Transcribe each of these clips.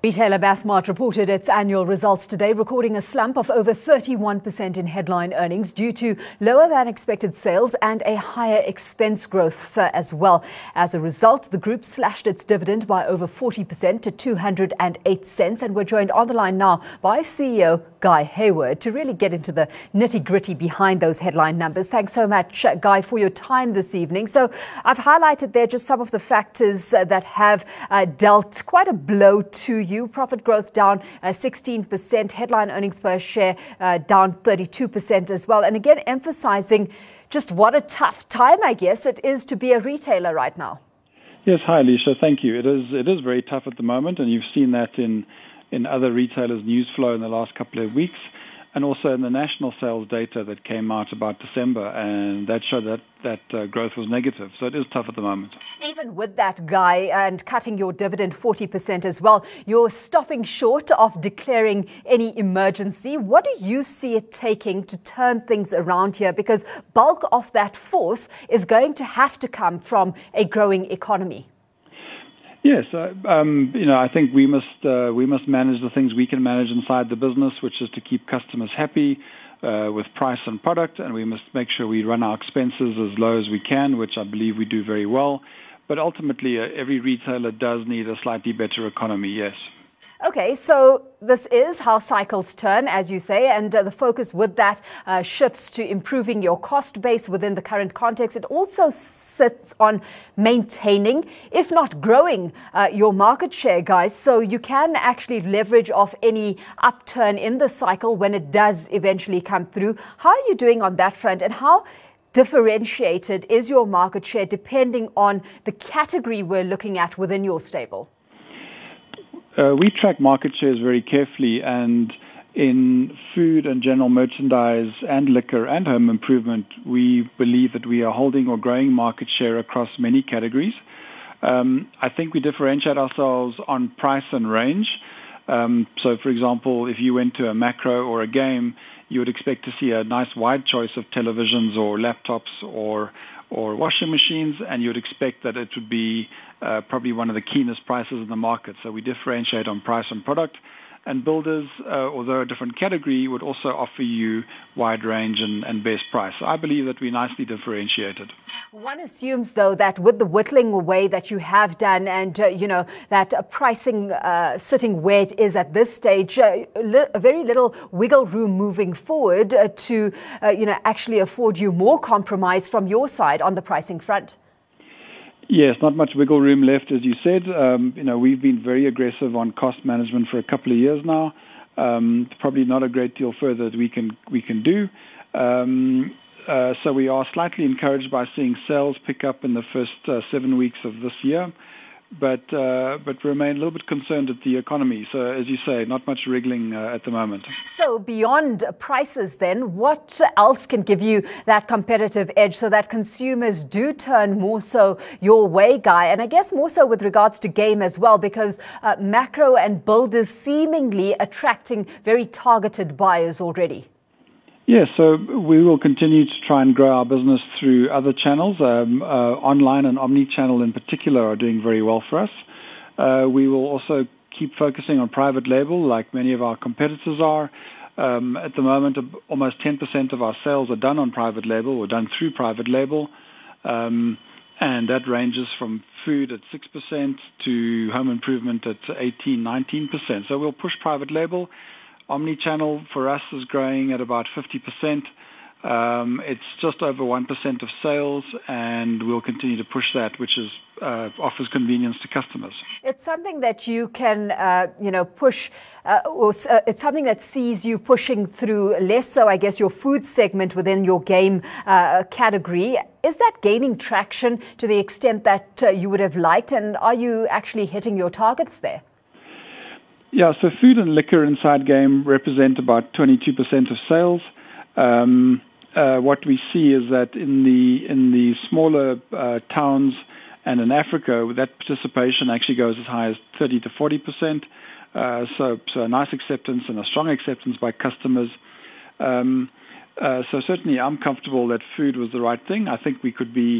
Retailer Massmart reported its annual results today, recording a slump of over 31% in headline earnings due to lower than expected sales and a higher expense growth as well. As a result, the group slashed its dividend by over 40% to 208 cents. And we're joined on the line now by CEO Guy Hayward to really get into the nitty-gritty behind those headline numbers. Thanks so much, Guy, for your time this evening. So I've highlighted there just some of the factors that have dealt quite a blow to you. Profit growth down 16%, headline earnings per share down 32% as well. And again, emphasizing just what a tough time, I guess, it is to be a retailer right now. Yes, hi, Alicia. Thank you. It is very tough at the moment, and you've seen that in other retailers' news flow in the last couple of weeks, and also in the national sales data that came out about December, and that showed that growth was negative. So it is tough at the moment. Even with that, Guy, and cutting your dividend 40% as well, you're stopping short of declaring any emergency. What do you see it taking to turn things around here? Because bulk of that force is going to have to come from a growing economy. Yes, I think we must manage the things we can manage inside the business, which is to keep customers happy with price and product, and we must make sure we run our expenses as low as we can, which I believe we do very well. But ultimately, every retailer does need a slightly better economy, yes. Okay, so this is how cycles turn, as you say, and the focus with that shifts to improving your cost base within the current context. It also sits on maintaining, if not growing, your market share, guys, so you can actually leverage off any upturn in the cycle when it does eventually come through. How are you doing on that front, and how differentiated is your market share depending on the category we're looking at within your stable? We track market shares very carefully, and in food and general merchandise and liquor and home improvement, we believe that we are holding or growing market share across many categories. I think we differentiate ourselves on price and range. So, for example, if you went to a Makro or a Game, you would expect to see a nice wide choice of televisions or laptops or washing machines, and you would expect that it would be probably one of the keenest prices in the market. So we differentiate on price and product. And Builders, although a different category, would also offer you wide range and best price. So I believe that we're nicely differentiated. One assumes, though, that with the whittling away that you have done and, that pricing sitting where it is at this stage, very little wiggle room moving forward to, actually afford you more compromise from your side on the pricing front. Yes, not much wiggle room left, as you said. We've been very aggressive on cost management for a couple of years now. Probably not a great deal further that we can do. So we are slightly encouraged by seeing sales pick up in the first 7 weeks of this year, but remain a little bit concerned at the economy. So, as you say, not much wriggling at the moment. So beyond prices then, what else can give you that competitive edge so that consumers do turn more so your way, Guy? And I guess more so with regards to Game as well, because Makro and Builders seemingly attracting very targeted buyers already. Yes, so we will continue to try and grow our business through other channels. Online and omni-channel in particular are doing very well for us. We will also keep focusing on private label like many of our competitors are. At the moment, almost 10% of our sales are done on private label or done through private label. And that ranges from food at 6% to home improvement at 18-19%. So we'll push private label. Omni-channel for us is growing at about 50%. It's just over 1% of sales, and we'll continue to push that, which offers convenience to customers. It's something that you can, push, it's something that sees you pushing through less so, I guess, your food segment within your Game category. Is that gaining traction to the extent that you would have liked, and are you actually hitting your targets there? Yeah, so food and liquor inside Game represent about 22% of sales. What we see is that in the smaller towns and in Africa, that participation actually goes as high as 30 to 40%. So a nice acceptance and a strong acceptance by customers. So certainly I'm comfortable that food was the right thing. I think we could be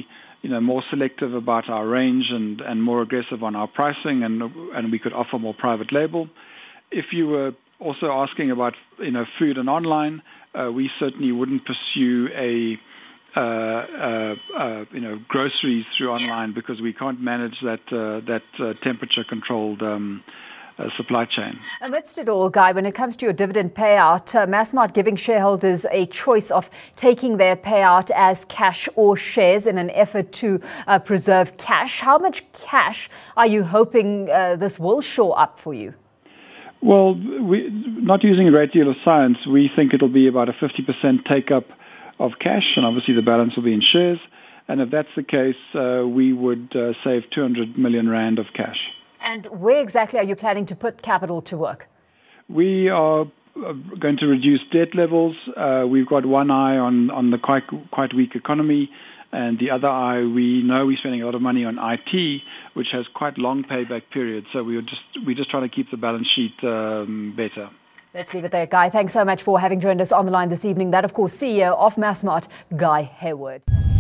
more selective about our range and more aggressive on our pricing, and we could offer more private label. If you were also asking about food and online, we certainly wouldn't pursue groceries through online because we can't manage that temperature controlled supply chain. Amidst it all, Guy, when it comes to your dividend payout, Massmart giving shareholders a choice of taking their payout as cash or shares in an effort to preserve cash. How much cash are you hoping this will shore up for you? Well, not using a great deal of science, we think it'll be about a 50% take-up of cash, and obviously the balance will be in shares. And if that's the case, we would save 200 million rand of cash. And where exactly are you planning to put capital to work? We are going to reduce debt levels. We've got one eye on the quite weak economy, and the other eye, we know we're spending a lot of money on IT, which has quite long payback periods. So we're just trying to keep the balance sheet better. Let's leave it there, Guy. Thanks so much for having joined us on the line this evening. That, of course, CEO of Massmart, Guy Hayward.